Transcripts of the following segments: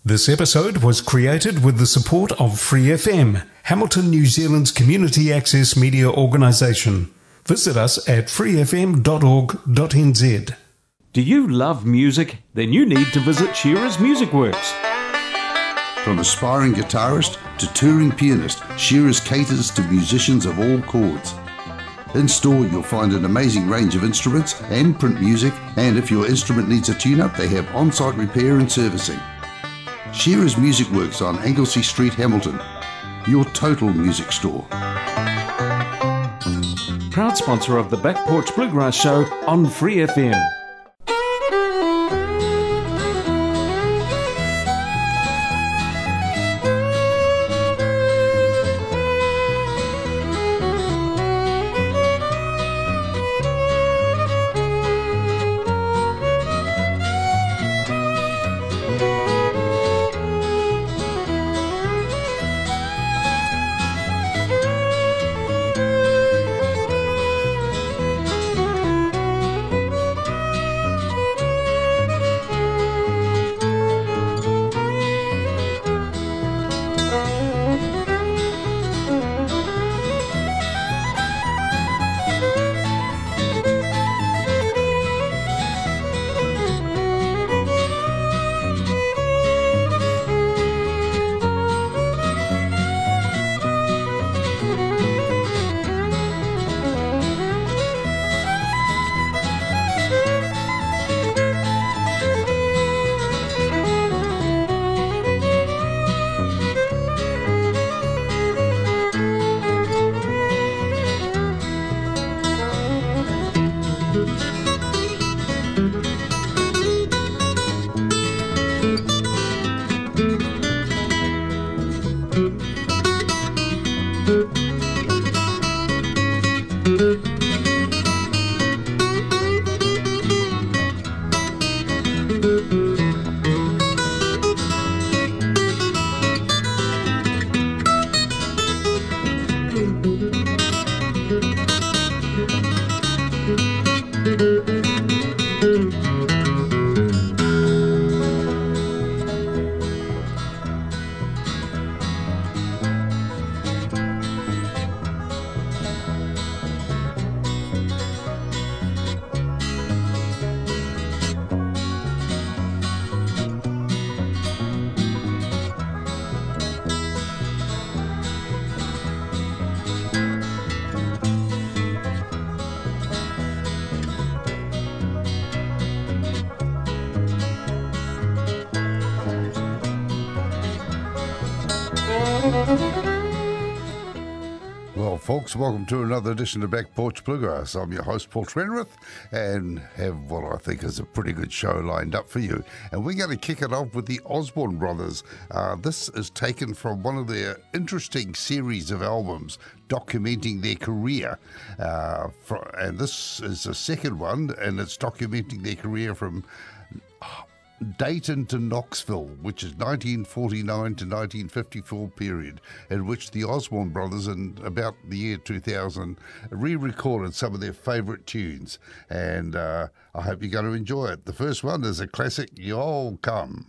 This episode was created with the support of Free FM, Hamilton, New Zealand's community access media organisation. Visit us at freefm.org.nz. Do you love music? Then you need to visit Shearer's Music Works. From aspiring guitarist to touring pianist, Shearer's caters to musicians of all chords. In store, you'll find an amazing range of instruments and print music, and if your instrument needs a tune-up, they have on-site repair and servicing. Shearer's Music Works on Anglesey Street, Hamilton. Your total music store. Proud sponsor of the Back Porch Bluegrass Show on Free FM. Well, folks, welcome to another edition of Back Porch Bluegrass. I'm your host, Paul Trenworth, and have what I think is a pretty good show lined up for you. And we're going to kick it off with the Osborne Brothers. This is taken from one of their interesting series of albums documenting their career. And this is the second one, and it's documenting their career from Dayton to Knoxville, which is 1949 to 1954 period, in which the Osborne Brothers, in about the year 2000, re-recorded some of their favourite tunes. And I hope you're going to enjoy it. The first one is a classic, You All Come.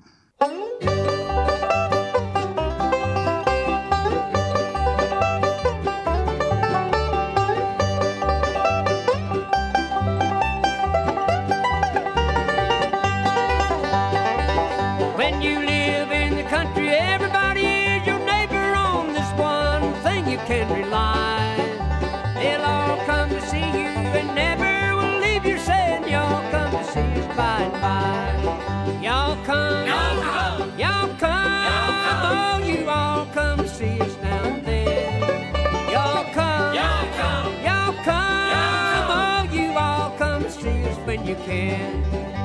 You can.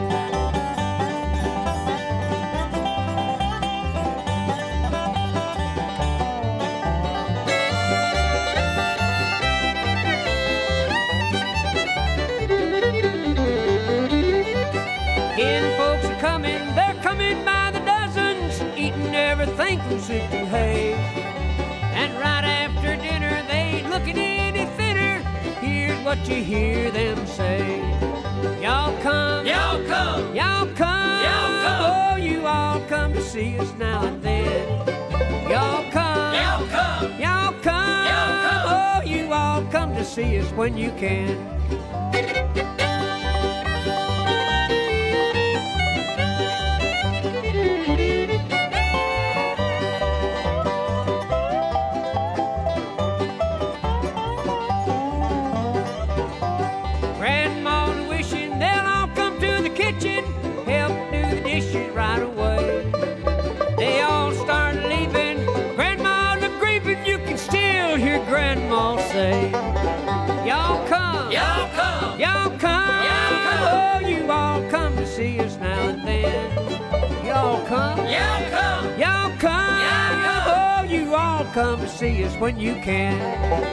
Again, folks are coming, they're coming by the dozens, eating everything from soup to hay. And right after dinner, they ain't looking any thinner. Here's what you hear them say. Y'all come, y'all come, y'all come, y'all come. Oh, you all come to see us now and then. Y'all come, y'all come, y'all come, y'all come. Oh, you all come to see us when you can. Grandma's wishing they'll all come to the kitchen, help do the dishes right away. They all start leaving, Grandma's a-grieving, you can still hear Grandma say, y'all come, y'all come, y'all come, y'all come. Oh, you all come to see us now and then. Y'all come, y'all come, y'all come, y'all come. Oh, you all come to see us when you can.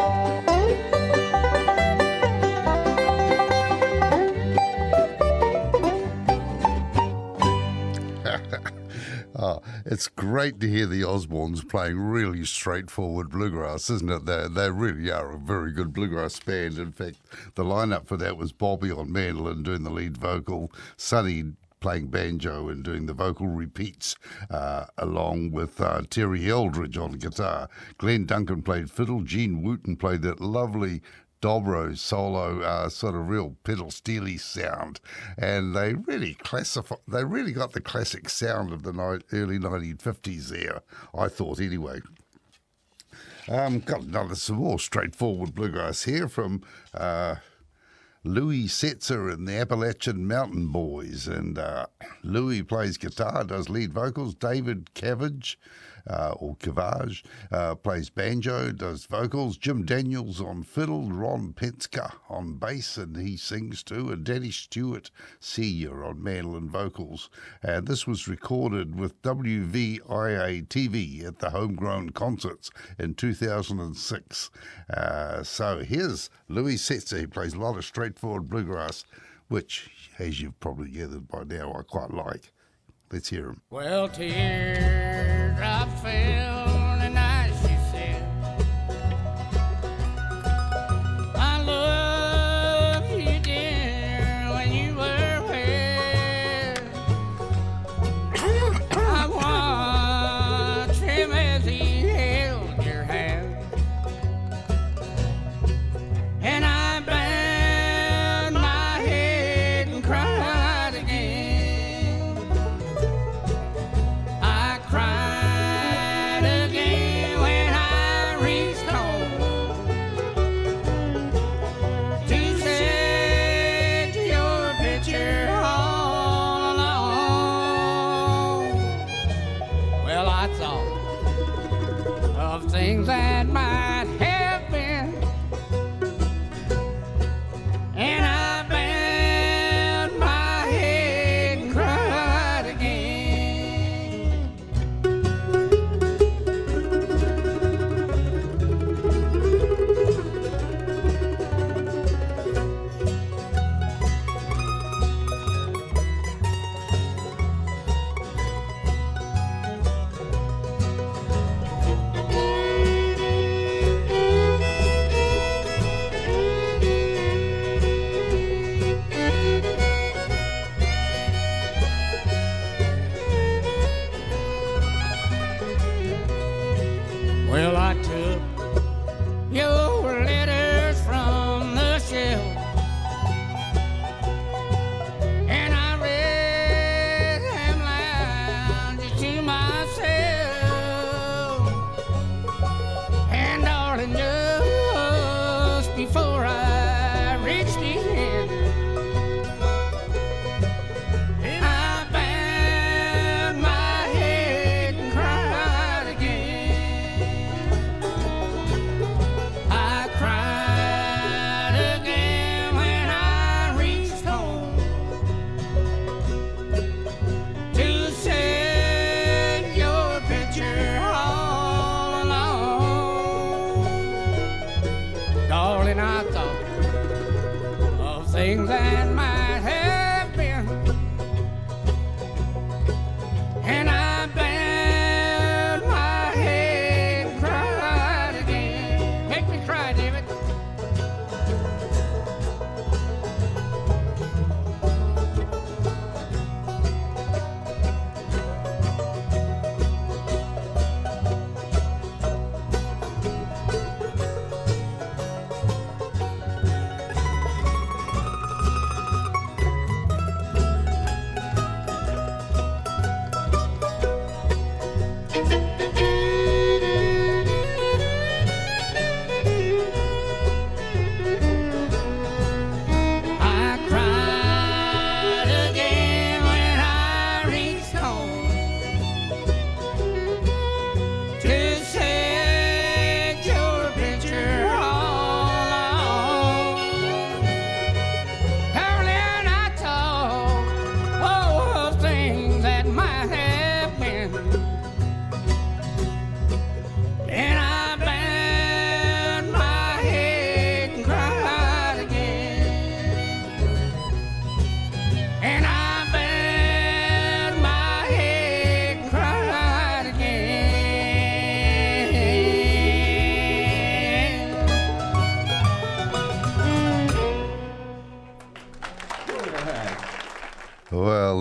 It's great to hear the Osbornes playing really straightforward bluegrass, isn't it? They really are a very good bluegrass band. In fact, the lineup for that was Bobby on mandolin doing the lead vocal, Sonny playing banjo and doing the vocal repeats, along with Terry Eldridge on guitar. Glenn Duncan played fiddle, Gene Wooten played that lovely dobro solo, sort of real pedal steely sound, and they really got the classic sound of the early 1950s there, I thought anyway. Got some more straightforward bluegrass here from Louis Setzer and the Appalachian Mountain Boys, and Louis plays guitar, does lead vocals. David Cavage plays banjo, does vocals. Jim Daniels on fiddle, Ron Penska on bass, and he sings too, and Danny Stewart Sr. on mandolin vocals. And this was recorded with WVIA-TV at the Homegrown Concerts in 2006. So here's Louis Setzer. He plays a lot of straightforward bluegrass, which, as you've probably gathered by now, I quite like. Let's hear him. Well, teardrops fell and she said, I love you, dear, when you were away. I watched him as he held your hand, and I bowed my head and cried again. I cried again when I reached home to set your picture all alone. Well, I thought of things that might have been, and I bowed my head and cried again.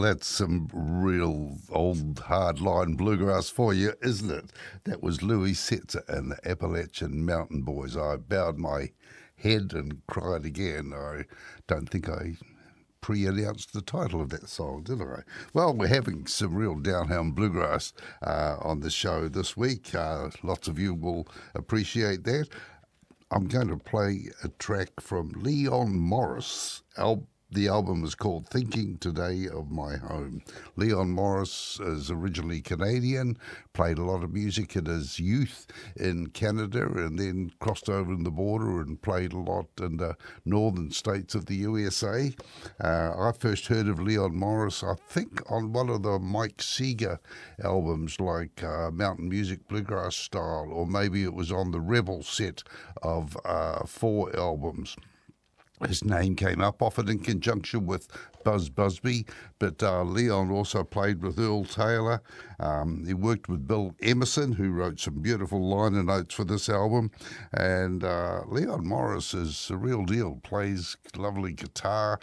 that's some real old hardline bluegrass for you, isn't it? That was Louis Setzer and the Appalachian Mountain Boys. I bowed my head and cried again. I don't think I pre-announced the title of that song, did I? Well, we're having some real downtown bluegrass on the show this week. Lots of you will appreciate that. I'm going to play a track from Leon Morris. The album is called Thinking Today of My Home. Leon Morris is originally Canadian, played a lot of music in his youth in Canada, and then crossed over in the border and played a lot in the northern states of the USA. I first heard of Leon Morris, I think, on one of the Mike Seeger albums, like Mountain Music Bluegrass Style, or maybe it was on the Rebel set of 4 albums. His name came up often in conjunction with Buzz Busby, but Leon also played with Earl Taylor. He worked with Bill Emerson, who wrote some beautiful liner notes for this album. And Leon Morris is a real deal, plays lovely guitar,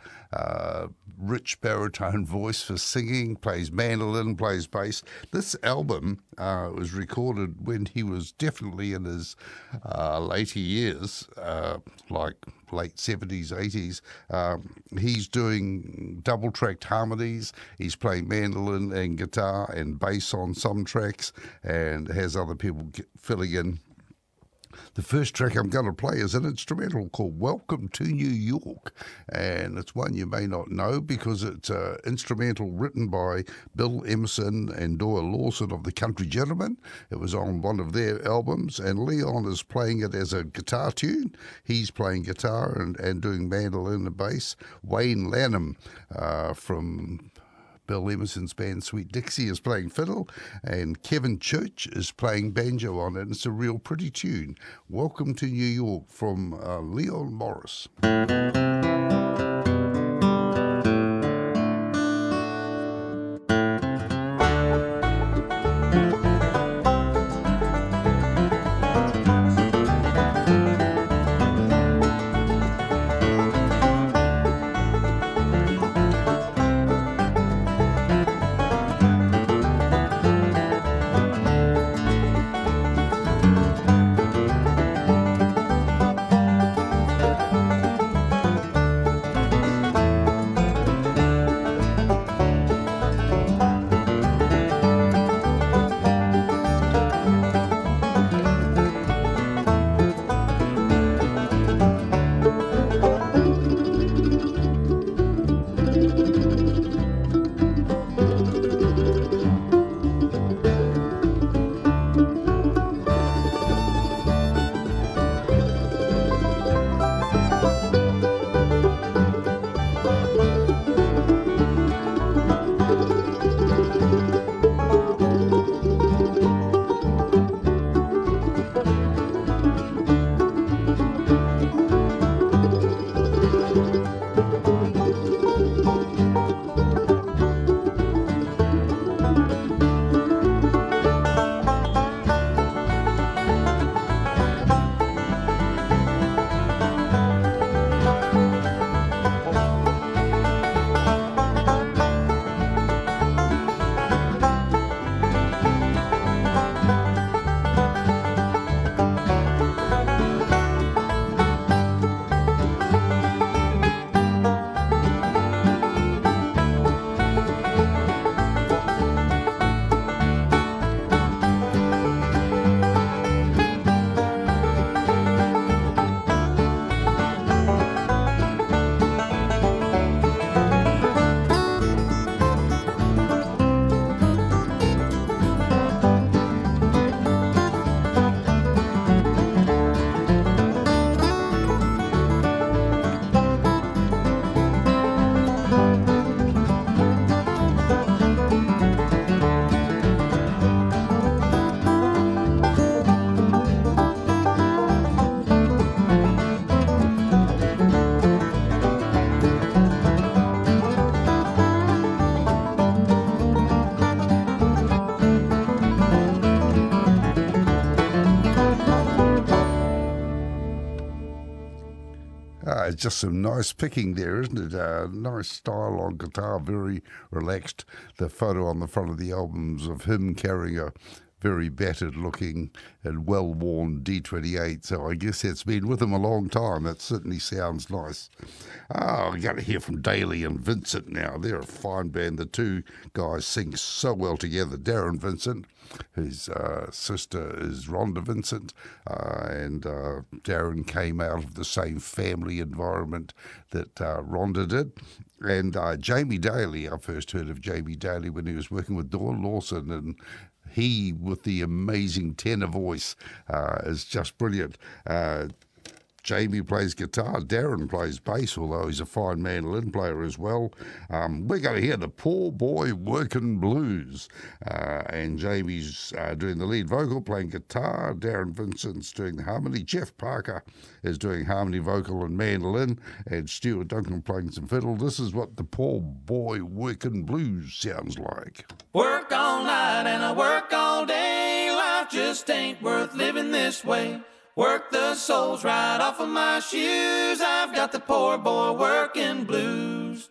rich baritone voice for singing, plays mandolin, plays bass. This album was recorded when he was definitely in his later years, like late 70s, 80s. He's doing double-tracked harmonies. He's playing mandolin and guitar and bass on some tracks, and has other people filling in. The first track I'm going to play is an instrumental called Welcome to New York, and it's one you may not know because it's an instrumental written by Bill Emerson and Doyle Lawson of the Country Gentlemen. It was on one of their albums, and Leon is playing it as a guitar tune. He's playing guitar and doing mandolin and bass. Wayne Lanham from Bill Emerson's band Sweet Dixie is playing fiddle, and Kevin Church is playing banjo on it. It's a real pretty tune. Welcome to New York from Leon Morris. Just some nice picking there, isn't it? Nice style on guitar, very relaxed. The photo on the front of the albums of him carrying a very battered looking and well-worn D28, so I guess that's been with him a long time. That certainly sounds nice. We're going to hear from Daly and Vincent now. They're a fine band. The two guys sing so well together. Darren Vincent, his sister is Rhonda Vincent, and Darren came out of the same family environment that Rhonda did. And Jamie Daly, I first heard of Jamie Daly when he was working with Dawn Lawson, and he, with the amazing tenor voice, is just brilliant. Jamie plays guitar. Darren plays bass, although he's a fine mandolin player as well. We're going to hear the Poor Boy Workin' Blues. And Jamie's doing the lead vocal, playing guitar. Darren Vincent's doing the harmony. Jeff Parker is doing harmony vocal and mandolin. And Stuart Duncan playing some fiddle. This is what the Poor Boy Workin' Blues sounds like. Work all night and I work all day. Life just ain't worth living this way. Work the soles right off of my shoes. I've got the poor boy working blues.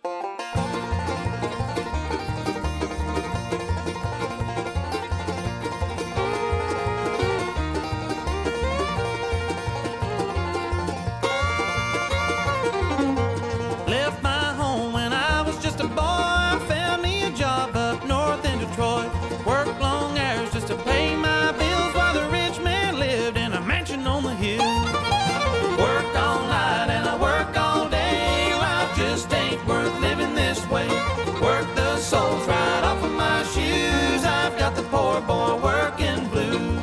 Left my home when I was just a boy. I found me a job up north in Detroit. Worked long hours just to pay my bills while the rich man lived in a mansion on the hill. Worked all night and I work all day. Life just ain't worth living this way. Work the soles right off of my shoes. I've got the poor boy working blues.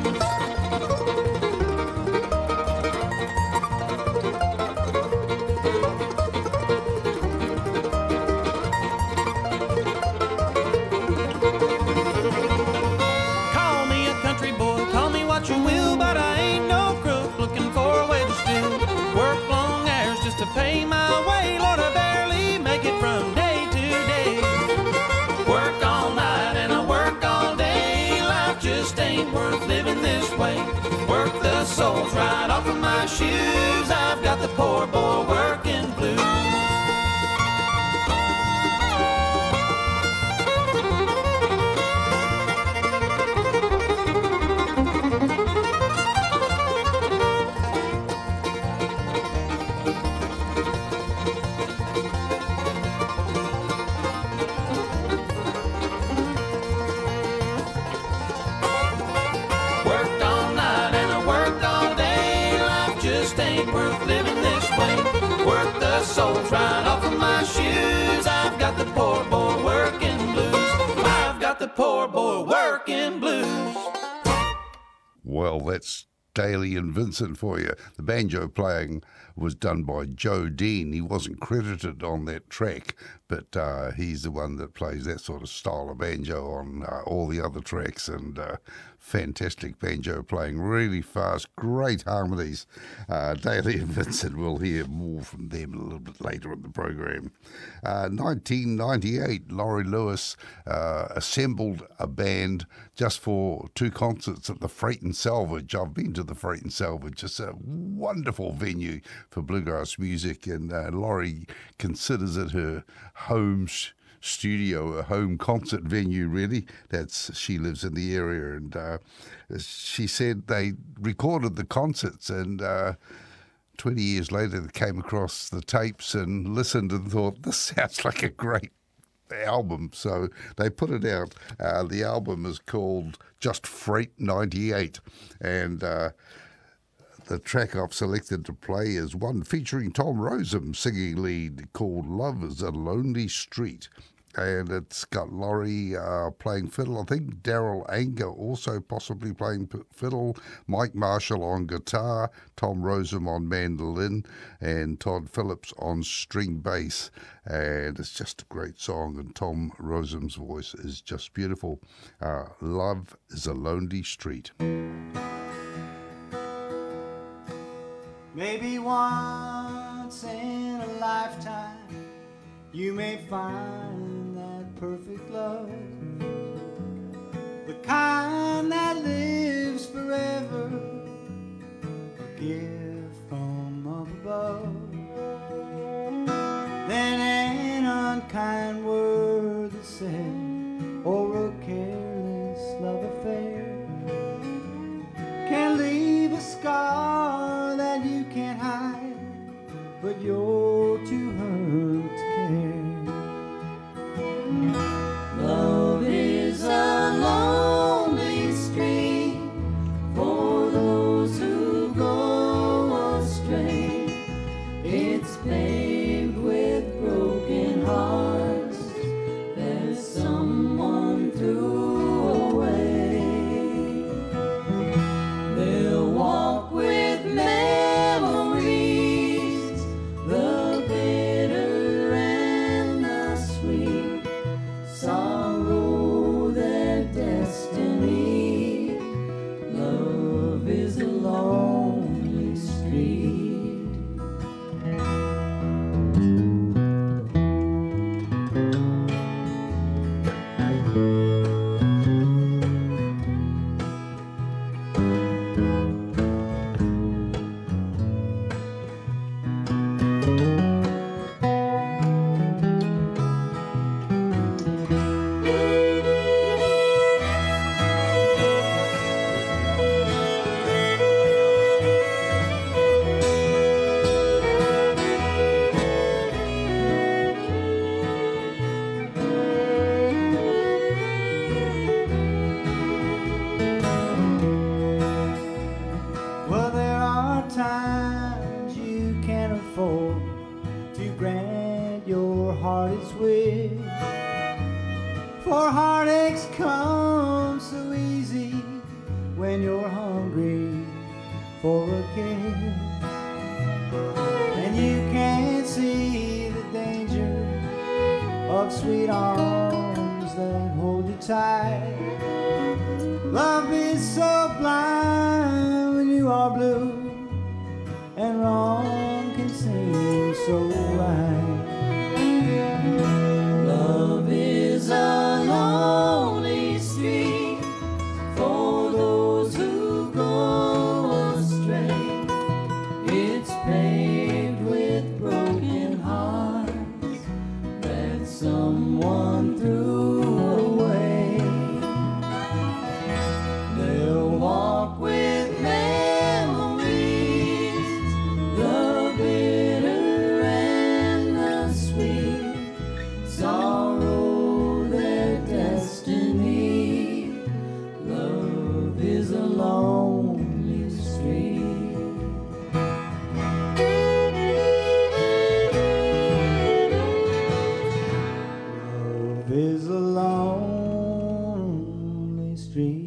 Call me a country boy, call me what you will, but I ain't no crook looking for a way to steal. Work long hours just to pay my way. Lord, I barely make it from day to day. Work all night and I work all day. Life just ain't worth living this way. Work the soles right off of my shoes. I've got the poor boy working blues. Worked all night and I worked all day. Life just ain't worth living this way. Work the soles right off of my shoes. I've got the poor boy working blues. I've got the poor boy working blues. Well, that's Daly and Vincent for you. The banjo playing was done by Joe Dean. He wasn't credited on that track, but he's the one that plays that sort of style of banjo on all the other tracks, and fantastic banjo playing, really fast, great harmonies. Daly and Vincent, we'll hear more from them a little bit later in the program. 1998, Laurie Lewis assembled a band just for 2 concerts at the Freight and Salvage. I've been to the Freight and Salvage. It's a wonderful venue for bluegrass music, and Laurie considers it her home studio, a home concert venue, really. She lives in the area, and she said they recorded the concerts, and 20 years later they came across the tapes and listened and thought, this sounds like a great album, so they put it out. The album is called Just Freight 98, and the track I've selected to play is one featuring Tom Rosem singing lead, called Love is a Lonely Street. And it's got Laurie playing fiddle. I think Daryl Anger also possibly playing fiddle, Mike Marshall on guitar, Tom Rosem on mandolin, and Todd Phillips on string bass. And it's just a great song, and Tom Rosem's voice is just beautiful. Love is a Lonely Street. Maybe once in a lifetime you may find that perfect love, the kind that lives forever, a gift from up above. you're too hurt to care. Love is a lonely street for those who go astray. It's paved with broken hearts that someone threw away. They'll walk with memories, the bitter and the sweet, sorrow their destiny. Love is a lonely street. Well, there are times you can't afford to grant your heart its wish, for heartaches come so easy when you're hungry for a kiss, and you can't see the danger of sweet arms that hold you tight. Love is so blind when you are blue, and wrong can seem so right. Love is a lonely street for those who go astray. It's paved with broken hearts that someone threw away. They'll walk with memories, the bitter and the sweet, sorrow their destiny. Love is a lonely street. Love is a lonely street.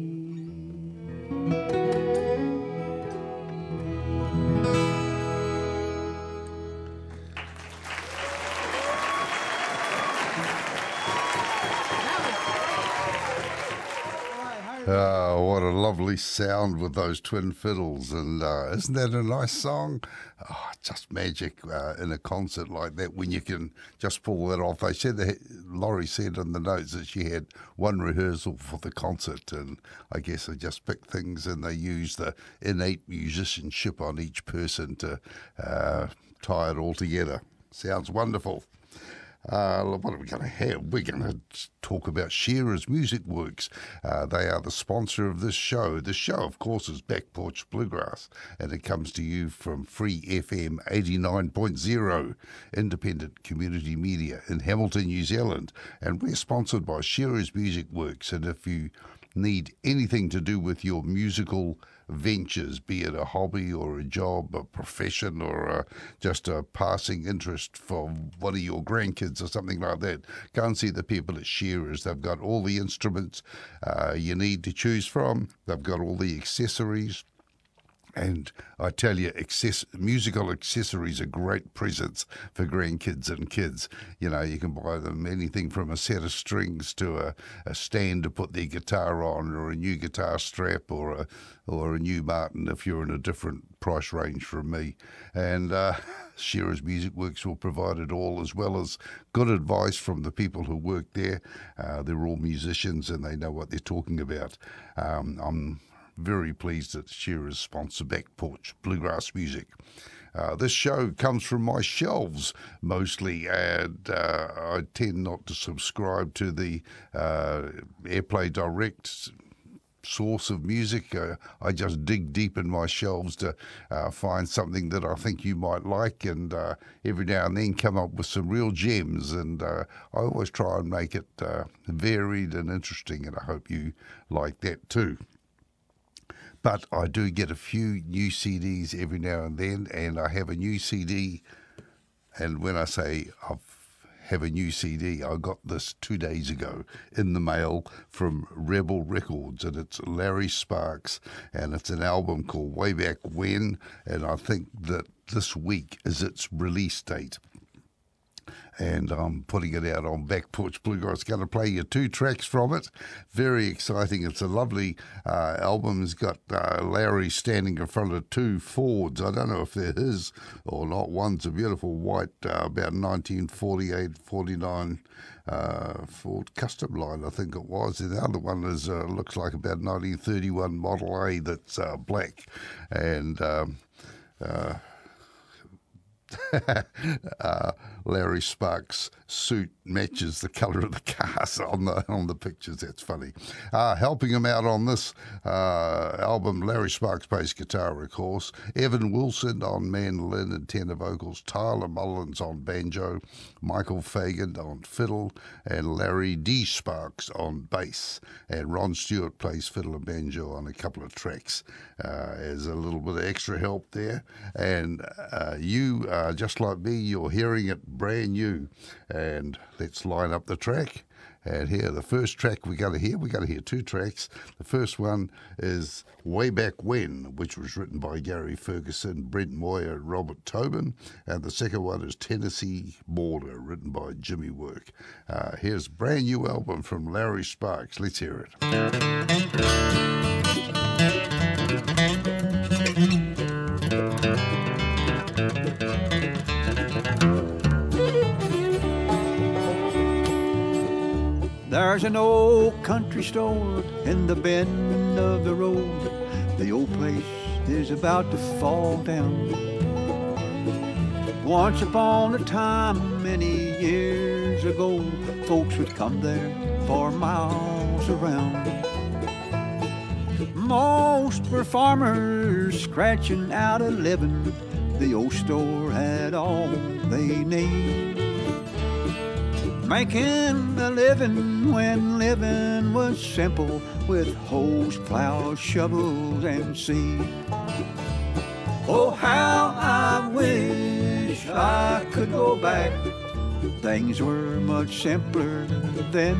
What a lovely sound with those twin fiddles. And isn't that a nice song? Oh, just magic in a concert like that when you can just pull that off. They said that Laurie said in the notes that she had one rehearsal for the concert, and I guess they just picked things and they used the innate musicianship on each person to tie it all together. Sounds wonderful. What are we going to have? We're going to talk about Shearer's Music Works. They are the sponsor of this show. The show, of course, is Back Porch Bluegrass, and it comes to you from Free FM 89.0, independent community media in Hamilton, New Zealand. And we're sponsored by Shearer's Music Works. And if you need anything to do with your musical ventures, be it a hobby or a job, a profession, or just a passing interest for one of your grandkids or something like that, go and see the people at Shearers. They've got all the instruments you need to choose from. They've got all the accessories. And I tell you, musical accessories are great presents for grandkids and kids. You know, you can buy them anything from a set of strings to a stand to put their guitar on, or a new guitar strap, or a new Martin if you're in a different price range from me. And Shearer's Music Works will provide it all, as well as good advice from the people who work there. They're all musicians and they know what they're talking about. I'm very pleased that Shearers sponsor Back Porch Bluegrass Music. This show comes from my shelves mostly, and I tend not to subscribe to the Airplay Direct source of music. I just dig deep in my shelves to find something that I think you might like, and every now and then come up with some real gems. And I always try and make it varied and interesting, and I hope you like that too. But I do get a few new CDs every now and then, and I have a new CD. And when I say have a new CD, I got this 2 days ago in the mail from Rebel Records, and it's Larry Sparks, and it's an album called Way Back When, and I think that this week is its release date. And I'm putting it out on Back Porch Bluegrass. Going to play you 2 tracks from it. Very exciting. It's a lovely album. It's got Larry standing in front of 2 Fords. I don't know if they're his or not. One's a beautiful white, about 1948-49 Ford Custom Line, I think it was. And the other one is looks like about 1931 Model A that's black. And Larry Sparks' suit matches the colour of the cars on the pictures. That's funny. Helping him out on this album, Larry Sparks bass guitar, of course, Evan Wilson on mandolin and tenor vocals, Tyler Mullins on banjo, Michael Fagan on fiddle, and Larry D. Sparks on bass. And Ron Stewart plays fiddle and banjo on a couple of tracks as a little bit of extra help there. And you, just like me, you're hearing it brand new. And let's line up the track. And here, the first track we're going to hear 2 tracks. The first one is Way Back When, which was written by Gary Ferguson, Brent Moyer, Robert Tobin. And the second one is Tennessee Border, written by Jimmy Work. Here's a brand new album from Larry Sparks. Let's hear it. There's an old country store in the bend of the road. The old place is about to fall down. Once upon a time, many years ago, folks would come there for miles around. Most were farmers scratching out a living. The old store had all they need. Making a living when living was simple, with hoes, plows, shovels, and seed. Oh, how I wish I could go back. Things were much simpler then.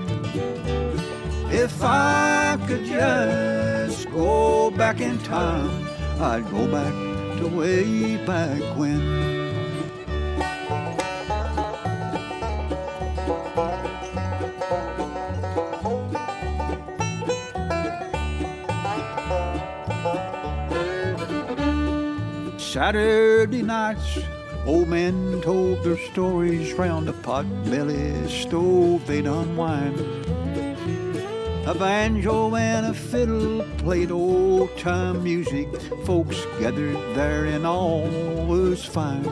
If I could just go back in time, I'd go back to way back when. Saturday nights, old men told their stories round a pot-belly stove they'd unwind. A banjo and a fiddle played old-time music. Folks gathered there and all was fine.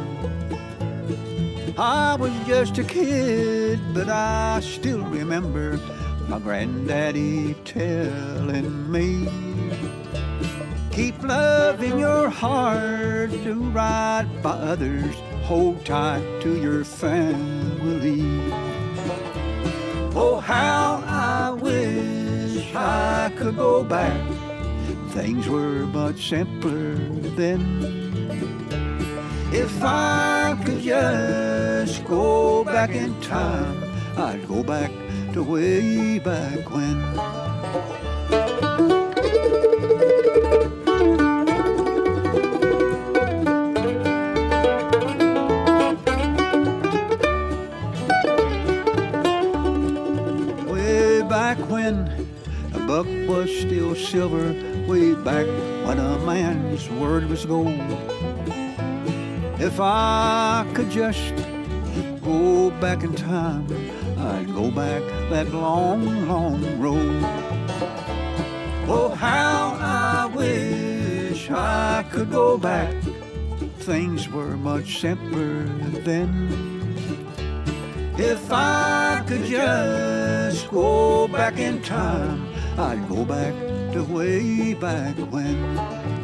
I was just a kid, but I still remember my granddaddy telling me, keep love in your heart, do right by others, hold tight to your family. Oh, how I wish I could go back. Things were much simpler then. If I could just go back in time, I'd go back to way back when. A buck was still silver, way back when a man's word was gold. If I could just go back in time, I'd go back that long, long road. Oh, how I wish I could go back. Things were much simpler then. If I could just go back in time, I'd go back to way back when.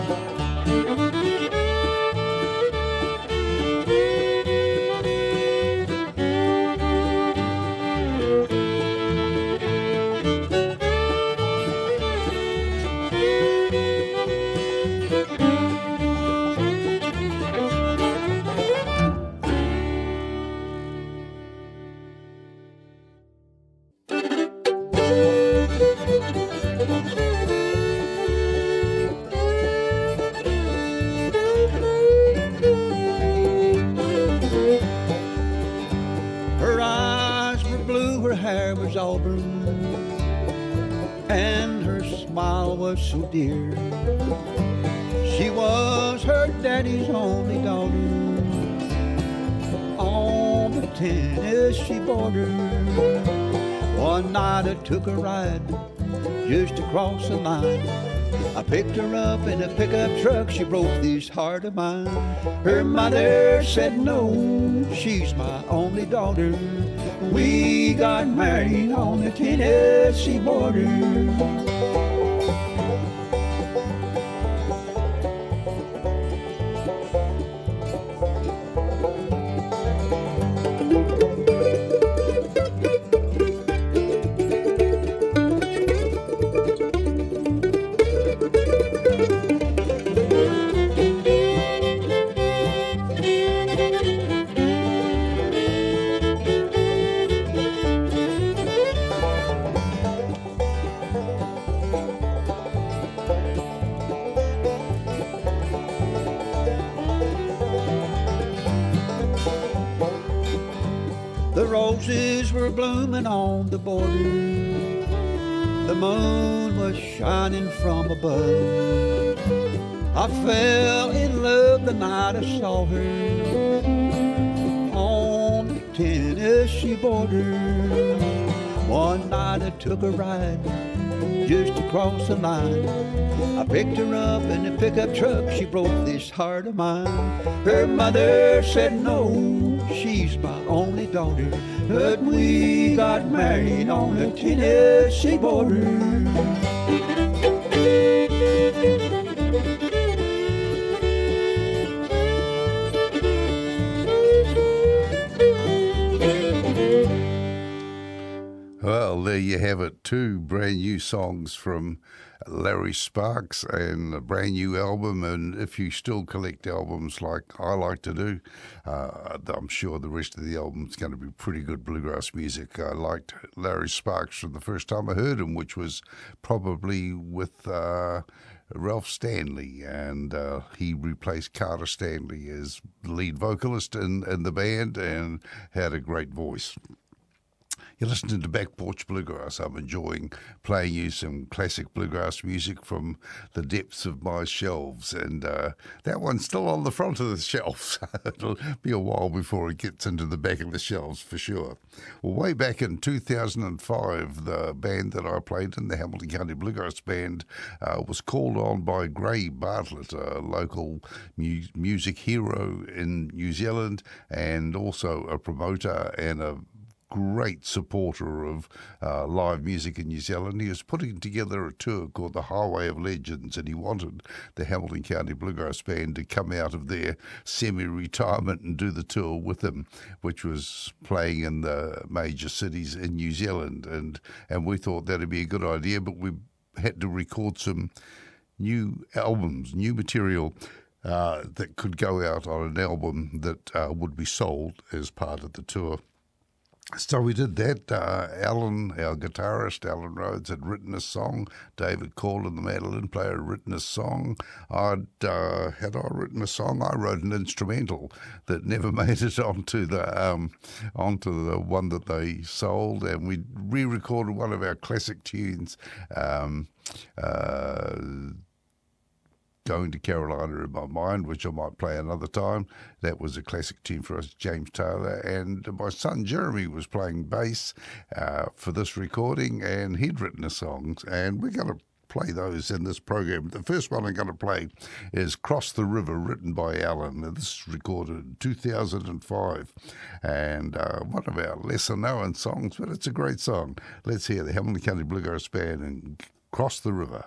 Her eyes were blue, her hair was auburn, and her smile was so dear. She was her daddy's only daughter on the Tennessee border. One night I took a ride just across the line. I picked her up in a pickup truck, she broke this heart of mine. Her mother said no, she's my only daughter. We got married on the Tennessee border. The roses were blooming on the border. The moon was shining from above. I fell in love the night I saw her on the Tennessee border. One night I took a ride just across the line. I picked her up in a pickup truck, she broke this heart of mine. Her mother said no, she's my only daughter, but we got married on the Tennessee border. Well, there you have it. Two brand new songs from Larry Sparks and a brand new album. And if you still collect albums like I like to do, I'm sure the rest of the album's going to be pretty good bluegrass music. I liked Larry Sparks from the first time I heard him, which was probably with Ralph Stanley, and he replaced Carter Stanley as lead vocalist in the band and had a great voice. You're listening to Back Porch Bluegrass. I'm enjoying playing you some classic bluegrass music from the depths of my shelves. And that one's still on the front of the shelves. It'll be a while before it gets into the back of the shelves for sure. Well, way back in 2005, the band that I played in, the Hamilton County Bluegrass Band, was called on by Gray Bartlett, a local music hero in New Zealand and also a promoter and a great supporter of live music in New Zealand. He was putting together a tour called the Highway of Legends, and he wanted the Hamilton County Bluegrass Band to come out of their semi-retirement and do the tour with him, which was playing in the major cities in New Zealand. And we thought that'd be a good idea, but we had to record some new albums, new material that could go out on an album that would be sold as part of the tour. So we did that. Alan, our guitarist, Alan Rhodes, had written a song. David Calden, the mandolin player, had written a song. Had I written a song? I wrote an instrumental that never made it onto the one that they sold, and we re-recorded one of our classic tunes. Going to Carolina in My Mind, which I might play another time. That was a classic tune for us, James Taylor. And my son Jeremy was playing bass for this recording, and he'd written the songs, and we're going to play those in this program. The first one I'm going to play is Cross the River, written by Alan. Now, this is recorded in 2005, and one of our lesser-known songs, but it's a great song. Let's hear the Hamilton County Bluegrass Band and Cross the River.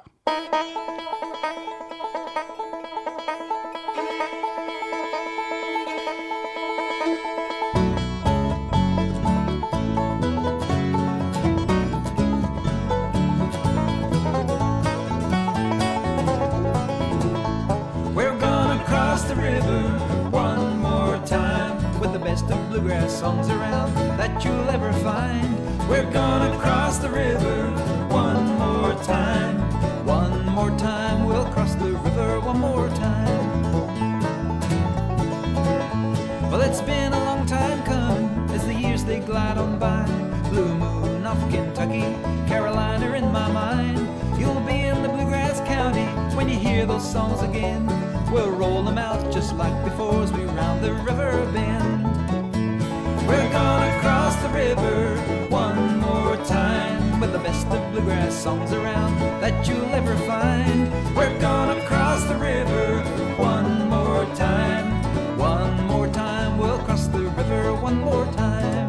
We're gonna cross the river one more time with the best of bluegrass songs around that you'll ever find. We're gonna cross the river one more time. One more time, we'll cross the river one more time. Well, it's been a long time coming as the years they glide on by. Blue moon off Kentucky, Carolina in my mind. You'll be in the bluegrass county when you hear those songs again. We'll roll them out just like before as we round the river bend. We're gonna cross the river one more time with the best of bluegrass songs around that you'll ever find. We're gonna cross the river one more time. One more time, we'll cross the river one more time.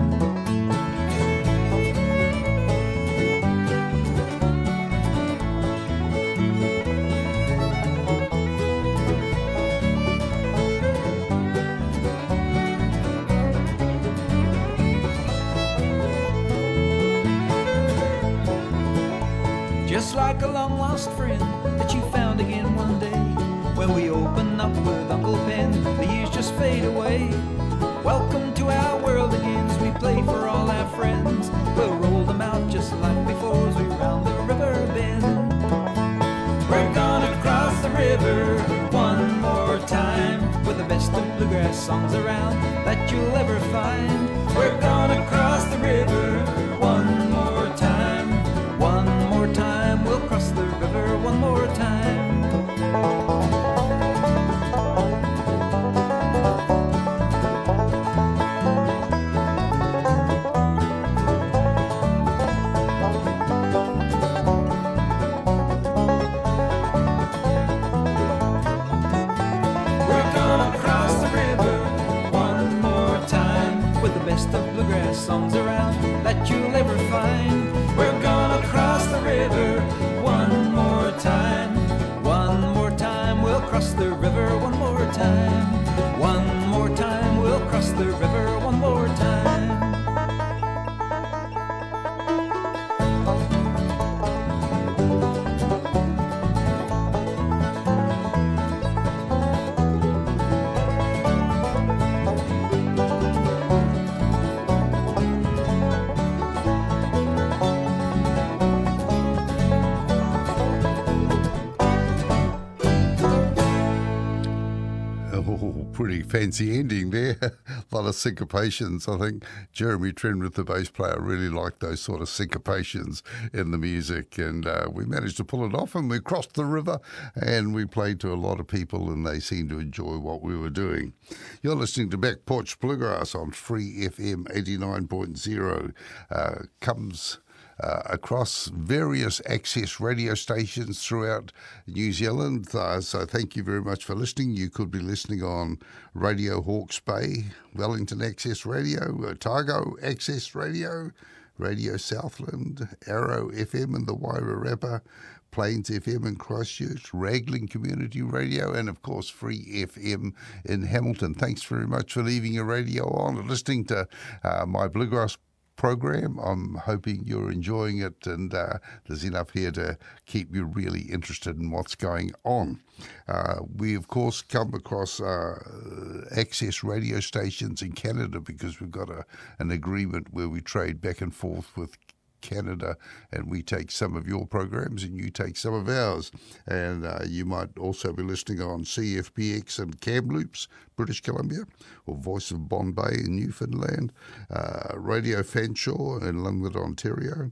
Just like a long lost friend that you found again one day. When we open up with Uncle Ben, the years just fade away. Welcome to our world again as we play for all our friends. We'll roll them out just like before as we round the river bend. We're gonna cross the river one more time with the best of bluegrass songs around that you'll ever find. We're gonna cross the river one more time. One more time, we'll cross the river one more time. We're gonna cross the river one more time with the best of bluegrass songs around that you'll ever find. We're gonna cross the river one more time. One more time, we'll cross the river one more time. One more time, we'll cross the river one more time. Oh, pretty fancy ending there. A lot of syncopations. I think Jeremy Trenwith, the bass player, really liked those sort of syncopations in the music, and we managed to pull it off, and we crossed the river and we played to a lot of people and they seemed to enjoy what we were doing. You're listening to Back Porch Bluegrass on Free FM 89.0. Comes across various access radio stations throughout New Zealand. So thank you very much for listening. You could be listening on Radio Hawke's Bay, Wellington Access Radio, Otago Access Radio, Radio Southland, Arrow FM in the Wairarapa, Plains FM in Christchurch, Raglan Community Radio, and of course Free FM in Hamilton. Thanks very much for leaving your radio on and listening to my Bluegrass program. I'm hoping you're enjoying it, and there's enough here to keep you really interested in what's going on. We, of course, come across access radio stations in Canada because we've got an agreement where we trade back and forth with Canada, and we take some of your programs and you take some of ours. And you might also be listening on CFPX and Kamloops, British Columbia, or Voice of Bombay in Newfoundland, Radio Fanshawe in London, Ontario,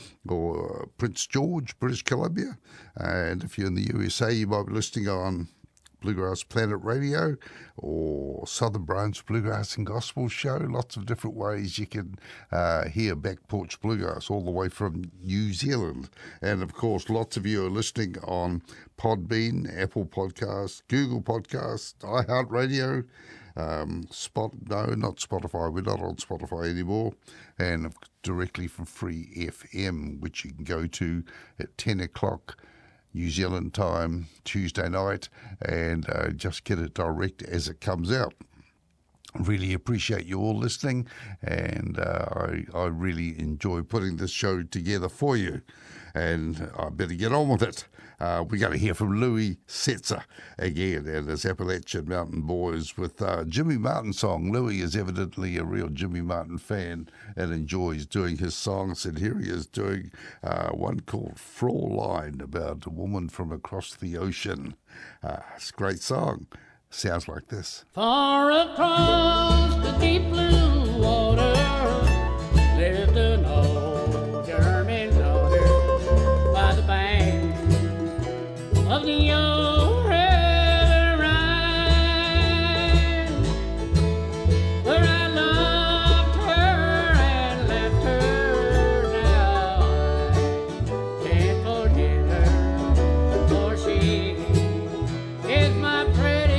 or Prince George, British Columbia. And if you're in the USA, you might be listening on Bluegrass Planet Radio or Southern Branch Bluegrass and Gospel Show. Lots of different ways you can hear Back Porch Bluegrass all the way from New Zealand. And of course, lots of you are listening on Podbean, Apple Podcasts, Google Podcasts, iHeartRadio, not Spotify. We're not on Spotify anymore. And directly from Free FM, which you can go to at 10 o'clock New Zealand time, Tuesday night, and just get it direct as it comes out. Really appreciate you all listening, and I really enjoy putting this show together for you. And I better get on with it. We're going to hear from Louis Setzer again and his Appalachian Mountain Boys with Jimmy Martin song. Louis is evidently a real Jimmy Martin fan and enjoys doing his songs. And here he is doing one called Fraulein, about a woman from across the ocean. It's a great song. Sounds like this. Far across the deep blue water lived an old German daughter by the bank of the old river Rhine, where I loved her and left her. Now I can't forget her, for she is my pretty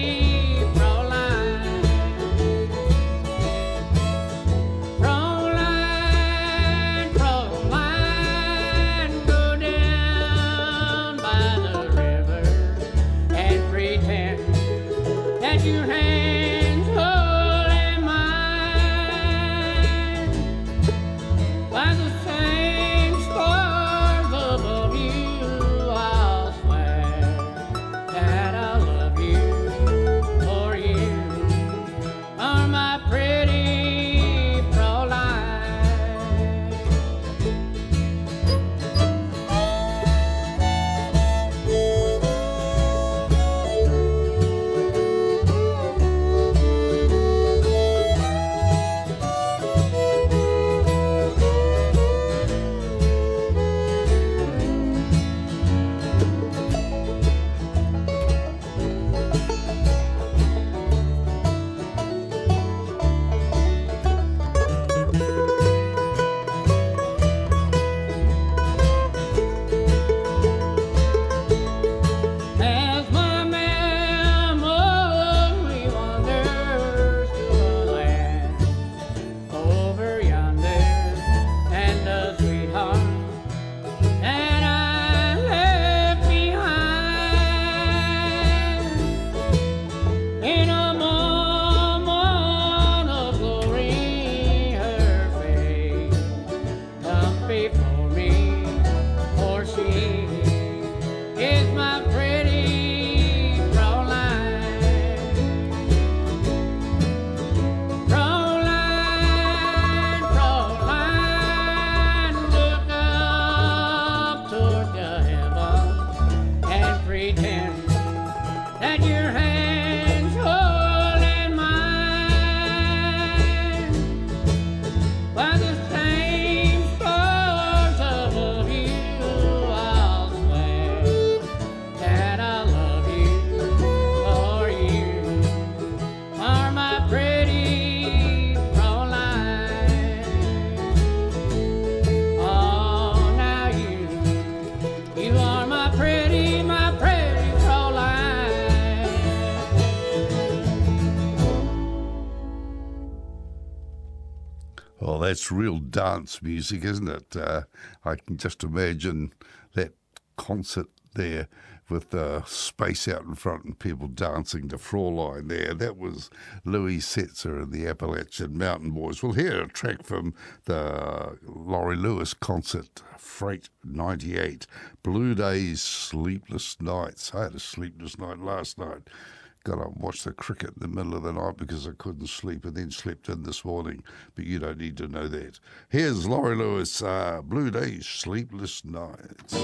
That's real dance music, isn't it? I can just imagine that concert there with the space out in front and people dancing to Fraulein there. That was Louis Setzer and the Appalachian Mountain Boys. We'll hear a track from the Laurie Lewis concert, Freight 98, Blue Days, Sleepless Nights. I had a sleepless night last night. Got up and watched the cricket in the middle of the night because I couldn't sleep, and then slept in this morning. But you don't need to know that. Here's Laurie Lewis, Blue Days, Sleepless Nights.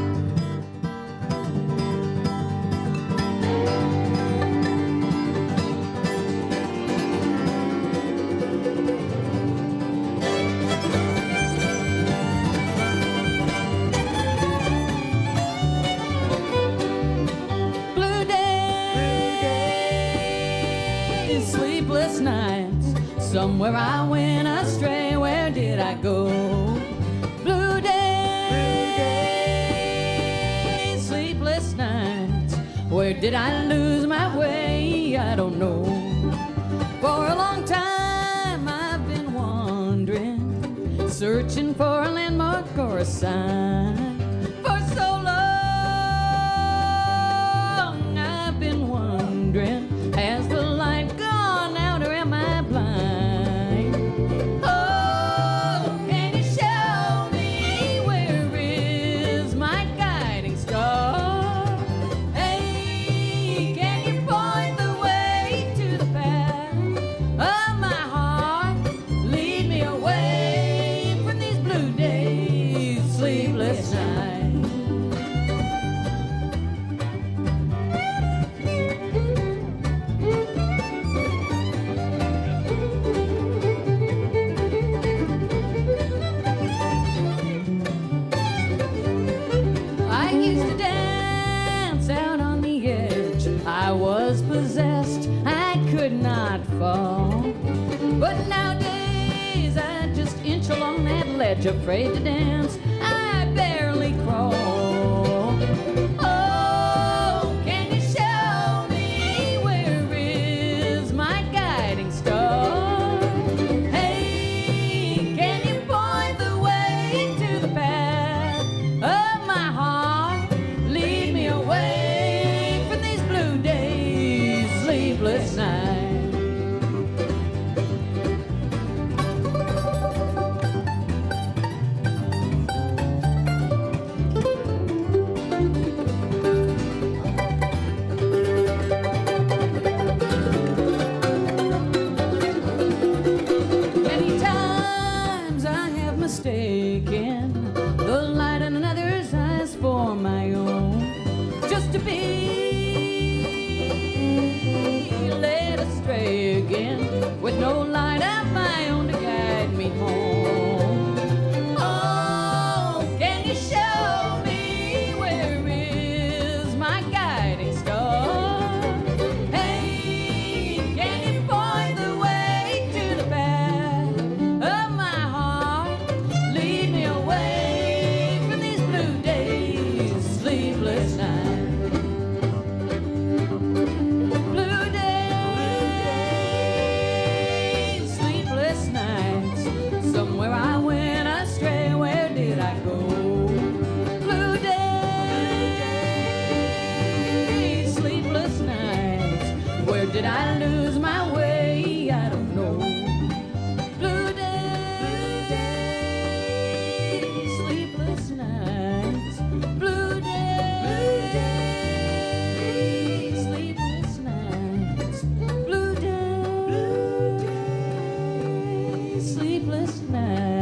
Somewhere I went astray, where did I go? Blue days, sleepless nights, where did I lose my way? I don't know. searching for a landmark or a sign. For so long I've been wondering, has the light gone out or am I blind? Oh, can you show me where is my guiding star? Hey, can you point the way to the path of my heart? Lead me away from these blue days, sleepless nights. I used to dance out on the edge. I was possessed, I could not fall. But nowadays I just inch along that ledge, afraid to dance, I barely crawl. Oh, can you show me where is my guiding star? Hey, can you point the way to the path of my heart? Lead me away from these blue days, sleepless nights. Many times I have mistaken the light in another's eyes for my own, just to be led astray again, with no light of my own to guide me home. Oh, can you show me where is my guiding star? Hey, can you point the way to the path of my heart? Lead me away from these blue days, sleepless nights. Blue days, sleepless nights. Somewhere I went astray, where did I go? Blue days, sleepless nights. Where did I lose my way? I don't know. Blue days, sleepless nights. Blue days, sleepless nights. Blue days, sleepless nights.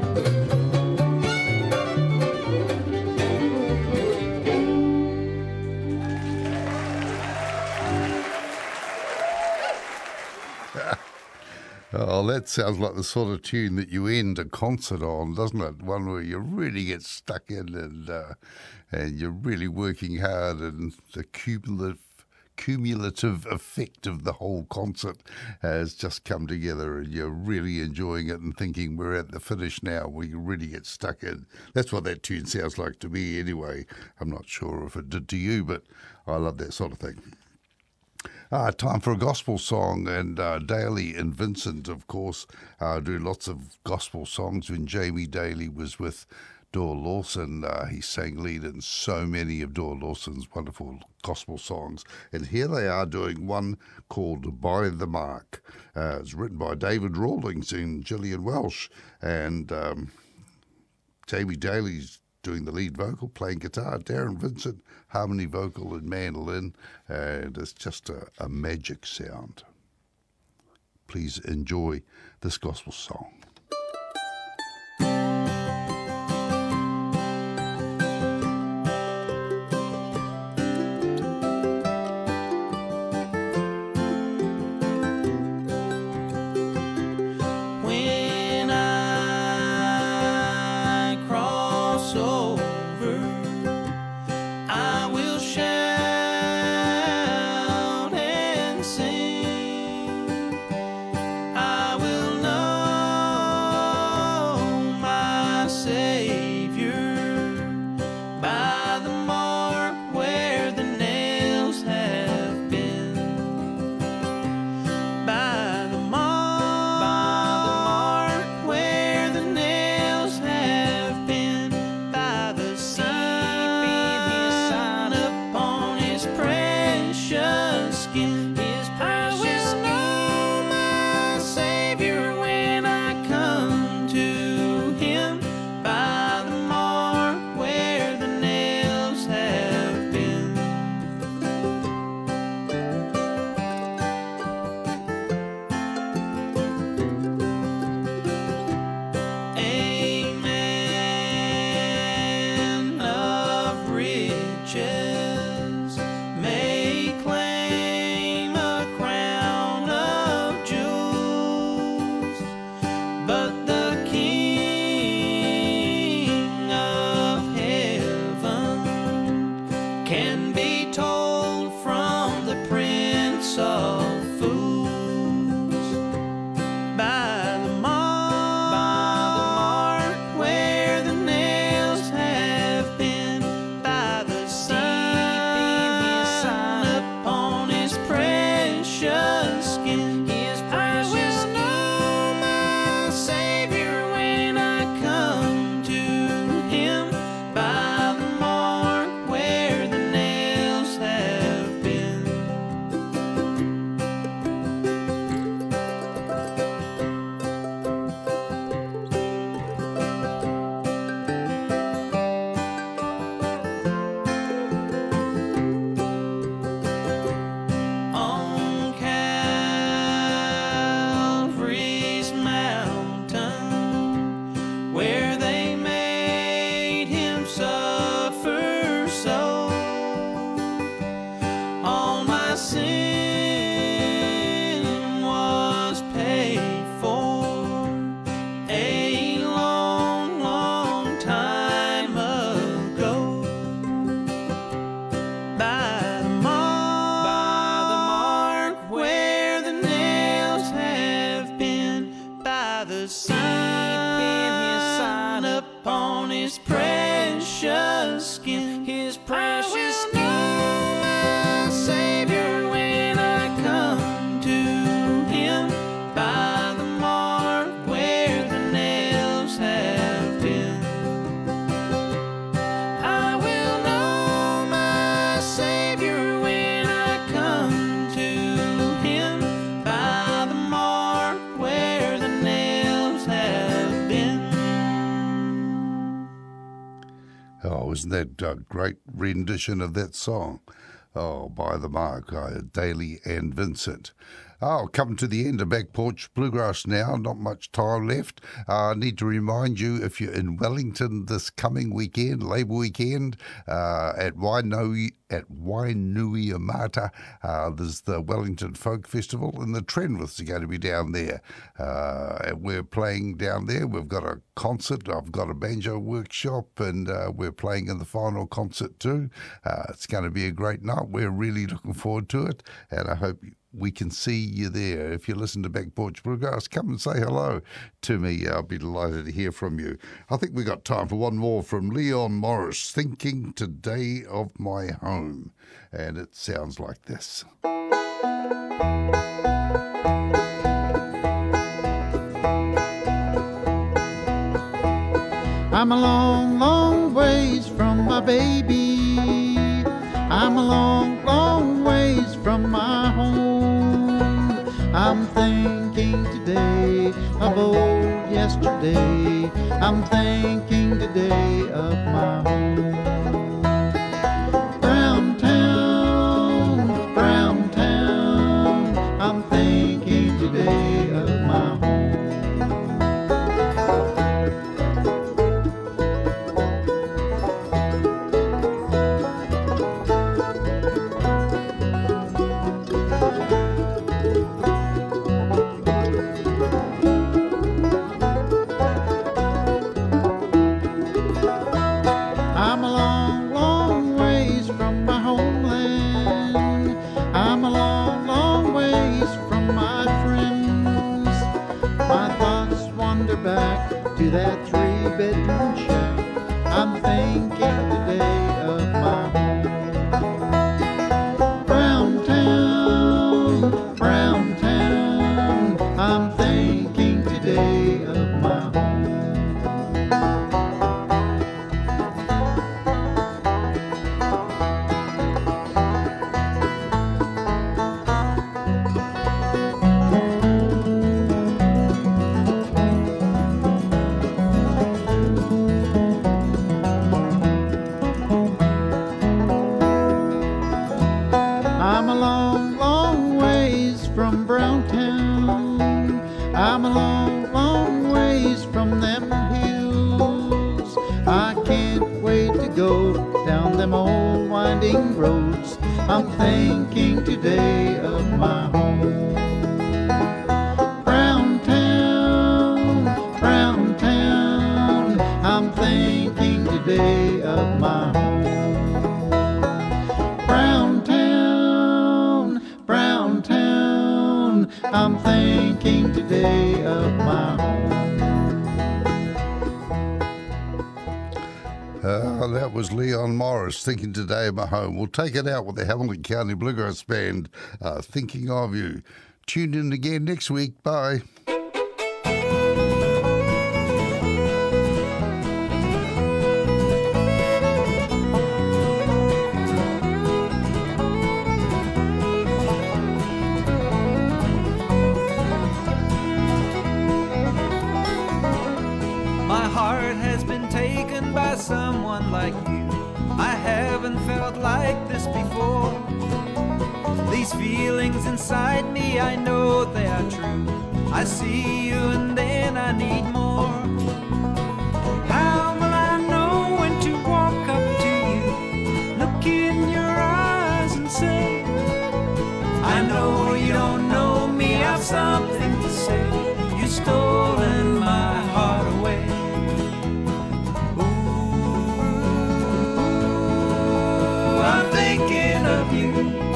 Oh, that sounds like the sort of tune that you end a concert on, doesn't it? One where you really get stuck in and you're really working hard, and the cumulative effect of the whole concert has just come together, and you're really enjoying it and thinking we're at the finish now, where you really get stuck in. That's what that tune sounds like to me anyway. I'm not sure if it did to you, but I love that sort of thing. Time for a gospel song, and Daly and Vincent, of course, do lots of gospel songs. When Jamie Daly was with Dor Lawson, he sang lead in so many of Dor Lawson's wonderful gospel songs. And here they are doing one called By the Mark. It's written by David Rawlings and Gillian Welsh, and Jamie Daly's doing the lead vocal, playing guitar, Darren Vincent, harmony vocal and mandolin, and it's just a magic sound. Please enjoy this gospel song. When I cross over, I will shout and sing. I will know sin was paid for a long, long time ago. By the mark where the nails have been, by the sign upon his precious skin, his precious skin. Savior, when I come to him, by the mark where the nails have been, I will know my Savior when I come to him, by the mark where the nails have been. Oh, isn't that a great rendition of that song? Oh, By the Mark, Daly and Vincent. Oh, come to the end of Back Porch Bluegrass now. Not much time left. I need to remind you, if you're in Wellington this coming weekend, Labour weekend, at Wainuiomata, there's the Wellington Folk Festival, and the Trenwiths are going to be down there. And we're playing down there. We've got a concert. I've got a banjo workshop, and we're playing in the final concert too. It's going to be a great night. We're really looking forward to it, and I hope we can see you there. If you listen to Back Porch Bluegrass, come and say hello to me. I'll be delighted to hear from you. I think we got time for one more from Leon Morris, Thinking Today of My Home. And it sounds like this. I'm a long, long ways from my baby. I'm a long, long ways from my home. I'm thinking today of old yesterday. I'm thinking today of my home. Brown town, brown town. I'm thinking today of my home. I'm a long, long ways from my homeland. I'm a long, long ways from my friends. My thoughts wander back to that three-bedroom shack. I'm thinking today of my home. Brown town, brown town. I'm thinking today of my home. I'm a long, long ways from Brown Town. I'm a long, long ways from them hills. I can't wait to go down them old winding roads. I'm thinking today of my home. Brown Town, brown town. I'm thinking today of my home. Brown town, brown town. I'm thinking today of my home. That was Leon Morris, Thinking Today of My Home. We'll take it out with the Hamilton County Bluegrass Band, Thinking of You. Tune in again next week. Bye. My heart has been taken by someone like you. I haven't felt like this before. These feelings inside me, I know they are true. I see you and then I need more. How will I know when to walk up to you, look in your eyes and say, I know you don't know me, I've something to say. You've stolen my heart away. Ooh, I'm thinking of you.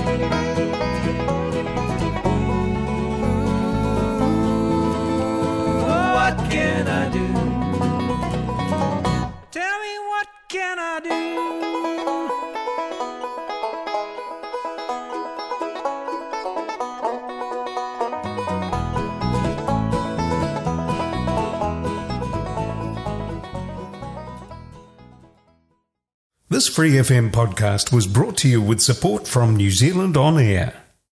Ooh, what can I do? Tell me, what can I do? This Free FM podcast was brought to you with support from New Zealand On Air.